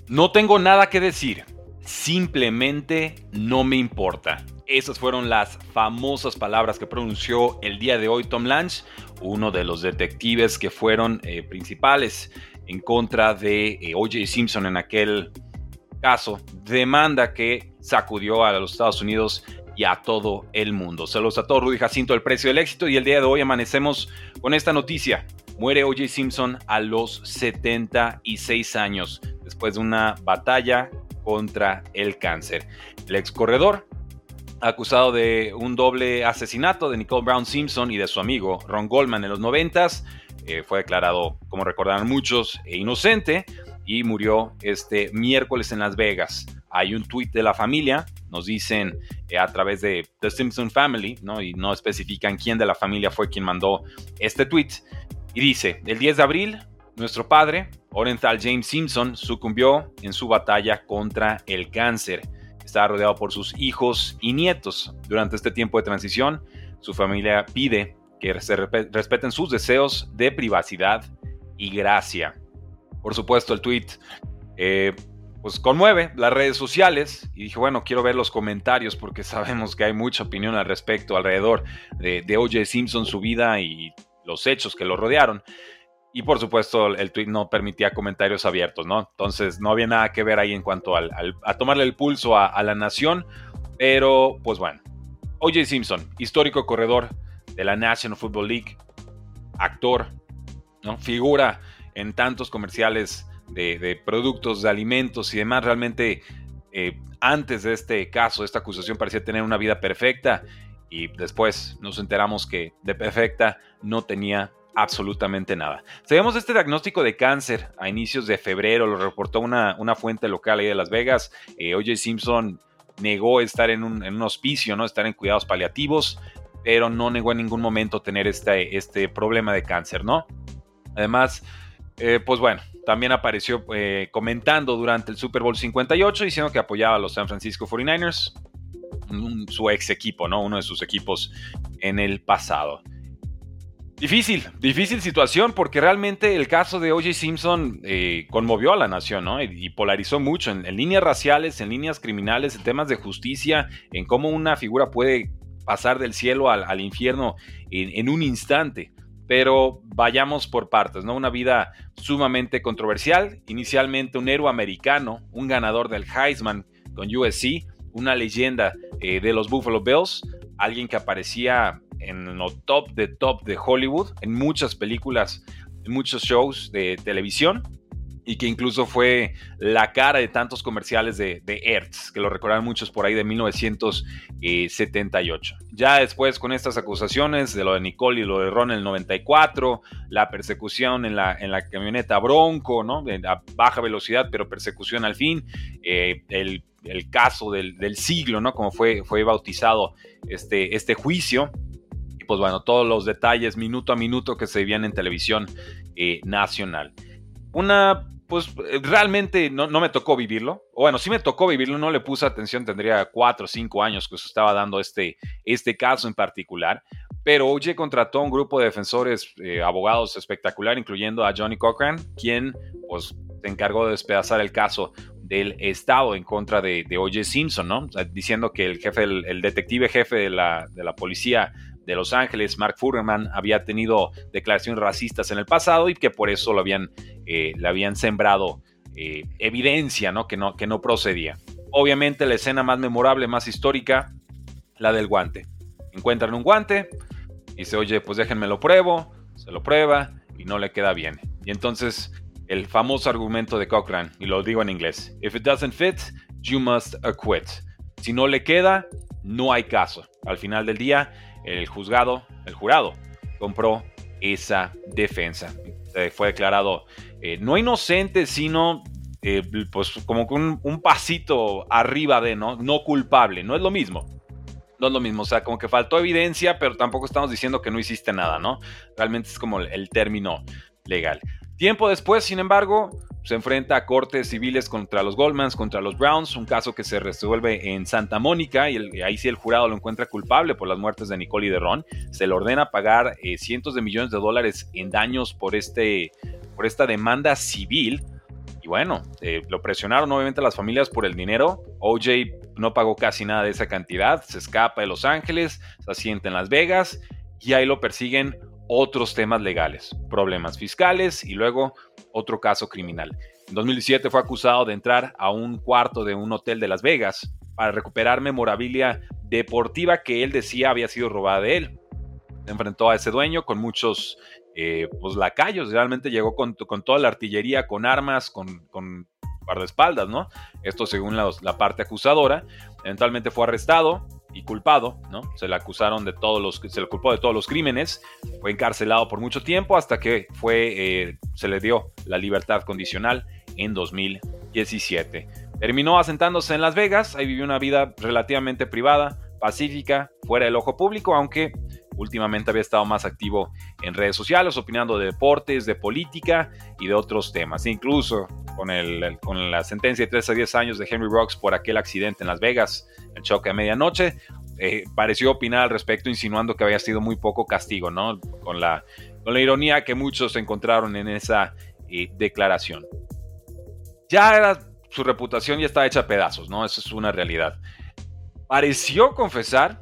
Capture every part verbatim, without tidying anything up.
No tengo nada que decir, simplemente no me importa. Esas fueron las famosas palabras que pronunció el día de hoy Tom Lange, uno de los detectives que fueron eh, principales en contra de eh, O J Simpson en aquel caso, demanda que sacudió a los Estados Unidos y a todo el mundo. Saludos a todos, Rudy Jacinto, el precio del éxito, y el día de hoy amanecemos con esta noticia. Muere O J Simpson a los setenta y seis años, después de una batalla contra el cáncer. El ex corredor, acusado de un doble asesinato de Nicole Brown Simpson y de su amigo Ron Goldman en los noventas, eh, fue declarado, como recordarán muchos, inocente y murió este miércoles en Las Vegas. Hay un tuit de la familia, nos dicen eh, a través de The Simpson Family, ¿no? Y no especifican quién de la familia fue quien mandó este tuit. Y dice, el diez de abril, nuestro padre, Orenthal James Simpson, sucumbió en su batalla contra el cáncer. Estaba rodeado por sus hijos y nietos. Durante este tiempo de transición, su familia pide que se respeten sus deseos de privacidad y gracia. Por supuesto, el tweet eh, pues conmueve las redes sociales y dije, bueno, quiero ver los comentarios porque sabemos que hay mucha opinión al respecto alrededor de, de O J Simpson, su vida y los hechos que lo rodearon. Y por supuesto, el tweet no permitía comentarios abiertos, ¿no? Entonces no había nada que ver ahí en cuanto al, al, a tomarle el pulso a, a la nación. Pero, pues bueno, O J Simpson, histórico corredor de la National Football League, actor, ¿no? Figura en tantos comerciales de, de productos, de alimentos y demás. Realmente, eh, antes de este caso, esta acusación parecía tener una vida perfecta y después nos enteramos que de perfecta no tenía absolutamente nada. Sabemos de este diagnóstico de cáncer a inicios de febrero, lo reportó una, una fuente local ahí de Las Vegas. Eh, O J Simpson negó estar en un, en un hospicio, ¿no? Estar en cuidados paliativos, pero no negó en ningún momento tener este, este problema de cáncer, ¿no? Además, eh, pues bueno, también apareció eh, comentando durante el Super Bowl cincuenta y ocho diciendo que apoyaba a los San Francisco cuarenta y nueve ers, un, su ex equipo, ¿no? Uno de sus equipos en el pasado. Difícil, difícil situación porque realmente el caso de O J Simpson eh, conmovió a la nación, ¿no? Y, y polarizó mucho en, en líneas raciales, en líneas criminales, en temas de justicia, en cómo una figura puede pasar del cielo al, al infierno en, en un instante. Pero vayamos por partes, ¿no? Una vida sumamente controversial. Inicialmente un héroe americano, un ganador del Heisman con U S C, una leyenda eh, de los Buffalo Bills, alguien que aparecía en lo top de top de Hollywood, en muchas películas, en muchos shows de televisión, y que incluso fue la cara de tantos comerciales de, de Hertz, que lo recordarán muchos por ahí de mil novecientos setenta y ocho. Ya después con estas acusaciones de lo de Nicole y lo de Ron en el noventa y cuatro, la persecución en la, en la camioneta Bronco, ¿no? A baja velocidad, pero persecución al fin, eh, el, el caso del, del siglo, ¿no? Como fue, fue bautizado este, este juicio. Y pues bueno, todos los detalles minuto a minuto que se vivían en televisión eh, nacional. Una... Pues realmente no, no me tocó vivirlo. O bueno, sí me tocó vivirlo, no le puse atención, tendría cuatro o cinco años que se estaba dando este, este caso en particular. Pero O J contrató a un grupo de defensores, eh, abogados espectacular, incluyendo a Johnny Cochran, quien pues se encargó de despedazar el caso del Estado en contra de, de O J Simpson, ¿no? O sea, diciendo que el jefe, el, el detective jefe de la, de la policía de Los Ángeles, Mark Furman, había tenido declaraciones racistas en el pasado y que por eso lo habían, eh, le habían sembrado eh, evidencia, ¿no? Que, no, que no procedía. Obviamente la escena más memorable, más histórica, la del guante. Encuentran un guante y dice, oye, pues déjenme lo pruebo, se lo prueba y no le queda bien. Y entonces el famoso argumento de Cochran, y lo digo en inglés, if it doesn't fit, you must acquit. Si no le queda, no hay caso. Al final del día, el juzgado, el jurado, compró esa defensa. Eh, fue declarado eh, no inocente, sino eh, pues como un, un pasito arriba de, ¿no? No culpable. No es lo mismo. No es lo mismo. O sea, como que faltó evidencia, pero tampoco estamos diciendo que no hiciste nada, ¿no? Realmente es como el, el término legal. Tiempo después, sin embargo, se enfrenta a cortes civiles contra los Goldmans, contra los Browns, un caso que se resuelve en Santa Mónica y, el, y ahí sí el jurado lo encuentra culpable por las muertes de Nicole y de Ron. Se le ordena pagar eh, cientos de millones de dólares en daños por, este, por esta demanda civil. Y bueno, eh, lo presionaron obviamente a las familias por el dinero. O J no pagó casi nada de esa cantidad, se escapa de Los Ángeles, se asienta en Las Vegas y ahí lo persiguen otros temas legales, problemas fiscales y luego otro caso criminal. En dos mil diecisiete fue acusado de entrar a un cuarto de un hotel de Las Vegas para recuperar memorabilia deportiva que él decía había sido robada de él. Se enfrentó a ese dueño con muchos eh, pues, lacayos, realmente llegó con, con toda la artillería, con armas, con, con guardaespaldas, ¿no? Esto según la, la parte acusadora. Eventualmente fue arrestado y culpado, ¿no? Se le acusaron de todos los, se le culpó de todos los crímenes, fue encarcelado por mucho tiempo hasta que fue, eh, se le dio la libertad condicional en dos mil diecisiete. Terminó asentándose en Las Vegas, ahí vivió una vida relativamente privada, pacífica, fuera del ojo público, aunque últimamente había estado más activo en redes sociales, opinando de deportes, de política y de otros temas. Incluso con, el, con la sentencia de tres a diez años de Henry Ruggs por aquel accidente en Las Vegas, el choque a medianoche, eh, pareció opinar al respecto, insinuando que había sido muy poco castigo, ¿no? Con la, con la ironía que muchos encontraron en esa eh, declaración. Ya era, su reputación ya estaba hecha a pedazos, ¿no? Eso es una realidad. Pareció confesar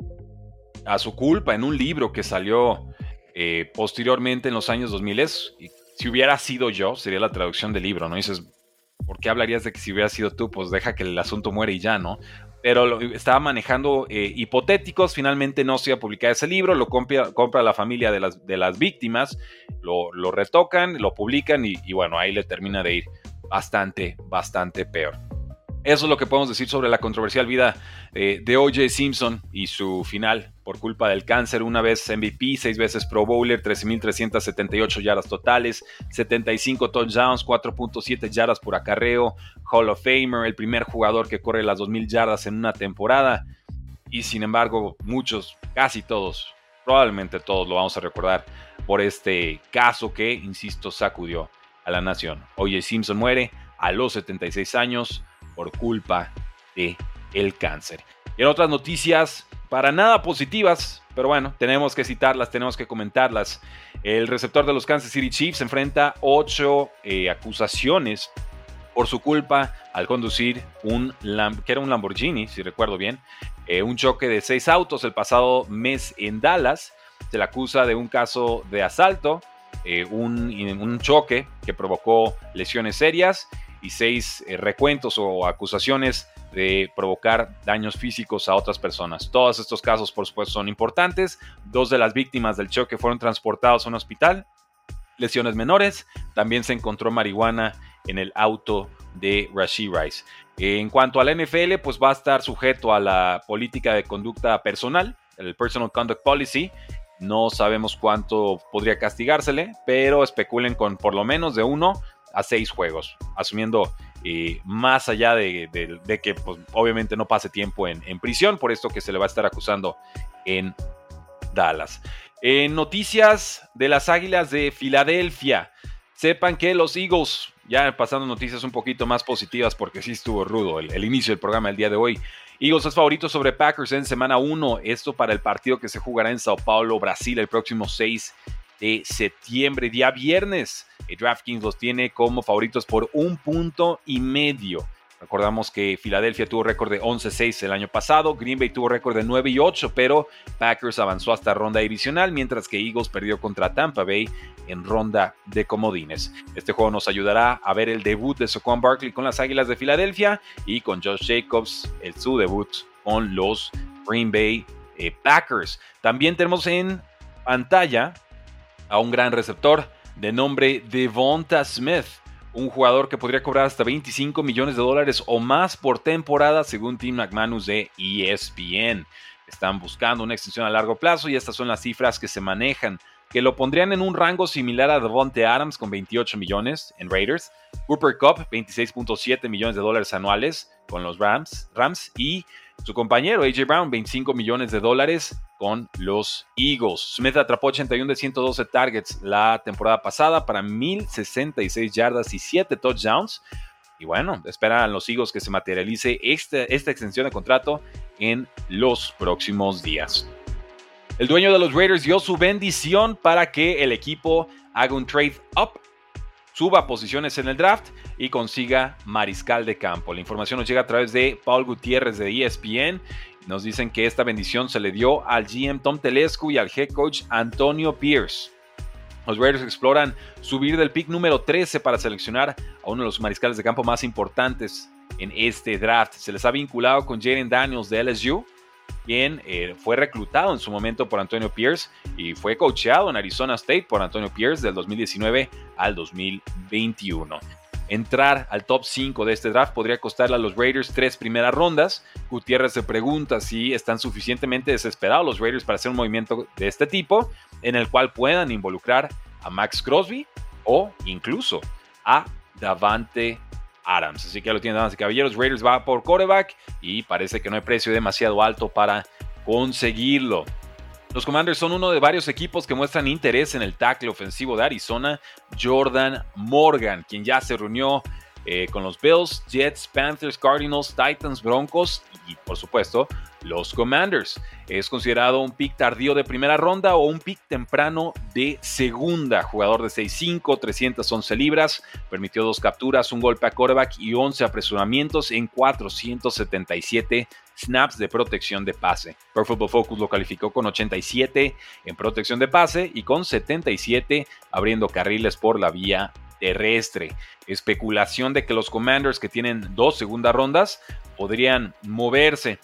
a su culpa en un libro que salió eh, posteriormente en los años dos mil. Y si hubiera sido yo, sería la traducción del libro, ¿no? Y dices, ¿por qué hablarías de que si hubiera sido tú? Pues deja que el asunto muere y ya, ¿no? Pero lo, estaba manejando eh, hipotéticos, finalmente no se iba a publicar ese libro, lo compra, compra la familia de las, de las víctimas, lo, lo retocan, lo publican y, y bueno, ahí le termina de ir bastante, bastante peor. Eso es lo que podemos decir sobre la controversial vida eh, de O J Simpson y su final por culpa del cáncer. Una vez M V P, seis veces Pro Bowler, trece mil trescientas setenta y ocho yardas totales, setenta y cinco touchdowns, cuatro punto siete yardas por acarreo, Hall of Famer, el primer jugador que corre las dos mil yardas en una temporada. Y sin embargo, muchos, casi todos, probablemente todos lo vamos a recordar por este caso que, insisto, sacudió a la nación. O J Simpson muere a los setenta y seis años por culpa de el cáncer. Y en otras noticias para nada positivas, pero bueno, tenemos que citarlas, tenemos que comentarlas. El receptor de los Kansas City Chiefs enfrenta ocho eh, acusaciones por su culpa al conducir un, que era un Lamborghini, si recuerdo bien, eh, un choque de seis autos el pasado mes en Dallas. Se le acusa de un caso de asalto, eh, un, un choque que provocó lesiones serias y seis eh, recuentos o acusaciones de provocar daños físicos a otras personas. Todos estos casos, por supuesto, son importantes. Dos de las víctimas del choque fueron transportados a un hospital. Lesiones menores. También se encontró marihuana en el auto de Rashee Rice. En cuanto a la N F L, pues va a estar sujeto a la política de conducta personal, el Personal Conduct Policy. No sabemos cuánto podría castigársele, pero especulen con por lo menos de uno a seis juegos, asumiendo eh, más allá de, de, de que pues, obviamente no pase tiempo en, en prisión, por esto que se le va a estar acusando en Dallas. En noticias de las Águilas de Filadelfia, sepan que los Eagles, ya pasando noticias un poquito más positivas porque sí estuvo rudo el, el inicio del programa el día de hoy. Eagles es favorito sobre Packers en semana uno, esto para el partido que se jugará en Sao Paulo, Brasil, el próximo seis de septiembre, día viernes. El DraftKings los tiene como favoritos por un punto y medio. Recordamos que Filadelfia tuvo récord de once seis el año pasado, Green Bay tuvo récord de nueve y ocho, pero Packers avanzó hasta ronda divisional, mientras que Eagles perdió contra Tampa Bay en ronda de comodines. Este juego nos ayudará a ver el debut de Saquon Barkley con las Águilas de Filadelfia y con Josh Jacobs, el, su debut con los Green Bay eh, Packers. También tenemos en pantalla a un gran receptor de nombre Devonta Smith, un jugador que podría cobrar hasta veinticinco millones de dólares o más por temporada según Tim McManus de E S P N. Están buscando una extensión a largo plazo y estas son las cifras que se manejan, que lo pondrían en un rango similar a Davante Adams con veintiocho millones en Raiders, Cooper Kupp veintiséis punto siete millones de dólares anuales con los Rams, Rams y su compañero A J Brown veinticinco millones de dólares con los Eagles. Smith atrapó ochenta y uno de ciento doce targets la temporada pasada para mil sesenta y seis yardas y siete touchdowns. Y bueno, esperan los Eagles que se materialice este, esta extensión de contrato en los próximos días. El dueño de los Raiders dio su bendición para que el equipo haga un trade up suba posiciones en el draft y consiga mariscal de campo. La información nos llega a través de Paul Gutiérrez de E S P N. Nos dicen que esta bendición se le dio al G M Tom Telesco y al head coach Antonio Pierce. Los Raiders exploran subir del pick número trece para seleccionar a uno de los mariscales de campo más importantes en este draft. Se les ha vinculado con Jaden Daniels de L S U, quien eh, fue reclutado en su momento por Antonio Pierce y fue coacheado en Arizona State por Antonio Pierce del dos mil diecinueve al dos mil veintiuno. Entrar al top cinco de este draft podría costarle a los Raiders tres primeras rondas. Gutiérrez se pregunta si están suficientemente desesperados los Raiders para hacer un movimiento de este tipo, en el cual puedan involucrar a Max Crosby o incluso a Davante Adams. Así que ya lo tienen, damas y caballeros. Raiders va por quarterback y parece que no hay precio demasiado alto para conseguirlo. Los Commanders son uno de varios equipos que muestran interés en el tackle ofensivo de Arizona, Jordan Morgan, quien ya se reunió eh, con los Bills, Jets, Panthers, Cardinals, Titans, Broncos y, por supuesto, los Commanders. Es considerado un pick tardío de primera ronda o un pick temprano de segunda. Jugador de seis cinco, trescientas once libras, permitió dos capturas, un golpe a quarterback y once apresuramientos en cuatrocientos setenta y siete snaps de protección de pase. Pro Football Focus lo calificó con ochenta y siete en protección de pase y con setenta y siete abriendo carriles por la vía terrestre. Especulación de que los Commanders, que tienen dos segundas rondas, podrían moverse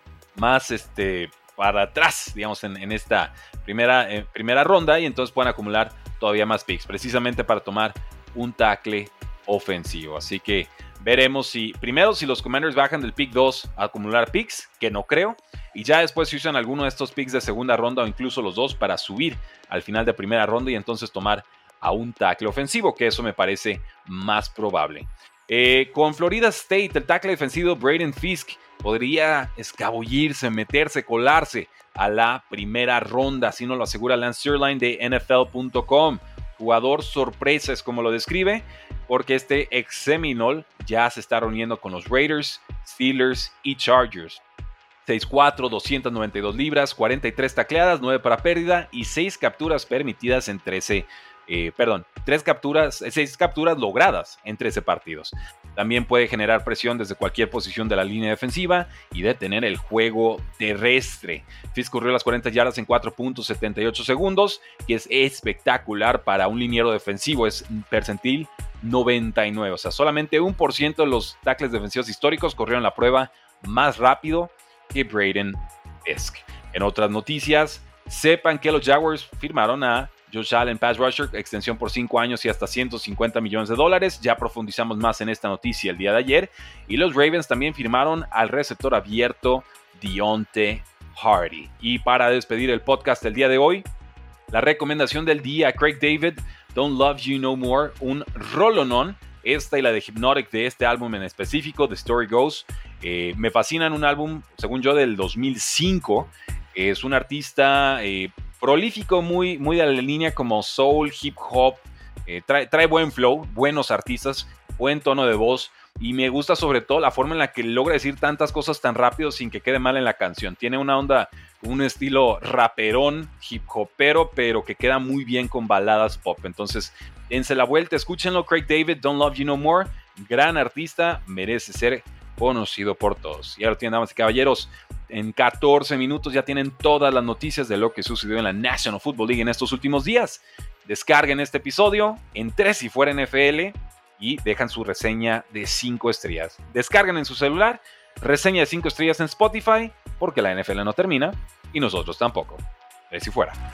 más este, para atrás, digamos, en, en esta primera, eh, primera ronda y entonces puedan acumular todavía más picks, precisamente para tomar un tackle ofensivo. Así que veremos si, primero, si los Commanders bajan del pick dos a acumular picks, que no creo, y ya después si usan alguno de estos picks de segunda ronda o incluso los dos para subir al final de primera ronda y entonces tomar a un tackle ofensivo, que eso me parece más probable. Eh, con Florida State, el tackle defensivo Braden Fisk podría escabullirse, meterse, colarse a la primera ronda, así nos lo asegura Lance Zierlein de N F L punto com. Jugador sorpresa es como lo describe, porque este ex Seminole ya se está reuniendo con los Raiders, Steelers y Chargers. seis cuatro, doscientas noventa y dos libras, cuarenta y tres tacleadas, nueve para pérdida y seis capturas permitidas en trece, eh, perdón, tres capturas, seis capturas logradas en trece partidos. También puede generar presión desde cualquier posición de la línea defensiva y detener el juego terrestre. Fisk corrió las cuarenta yardas en cuatro punto setenta y ocho segundos, que es espectacular para un liniero defensivo, es percentil noventa y nueve, o sea, solamente un por ciento de los tackles defensivos históricos corrieron la prueba más rápido que Braden Fisk. En otras noticias, sepan que los Jaguars firmaron a Josh Allen, pass rusher, extensión por cinco años y hasta ciento cincuenta millones de dólares. Ya profundizamos más en esta noticia el día de ayer. Y los Ravens también firmaron al receptor abierto Deontay Hardy. Y para despedir el podcast del día de hoy, la recomendación del día, Craig David, Don't Love You No More, un rolonón. Esta y la de Hypnotic de este álbum en específico, The Story Goes. Eh, me fascinan, un álbum, según yo, del dos mil cinco. Es un artista eh, prolífico, muy, muy de la línea como soul, hip hop. Eh, trae, trae buen flow, buenos artistas, buen tono de voz. Y me gusta sobre todo la forma en la que logra decir tantas cosas tan rápido sin que quede mal en la canción. Tiene una onda, un estilo raperón, hip hopero, pero que queda muy bien con baladas pop. Entonces, dense la vuelta, escúchenlo. Craig David, Don't Love You No More. Gran artista, merece ser conocido por todos. Y ahora tienen, damas y caballeros, en catorce minutos ya tienen todas las noticias de lo que sucedió en la National Football League en estos últimos días. Descarguen este episodio en tres si fuera N F L y dejan su reseña de cinco estrellas. Descarguen en su celular, reseña de cinco estrellas en Spotify, porque la N F L no termina y nosotros tampoco. tres si fuera.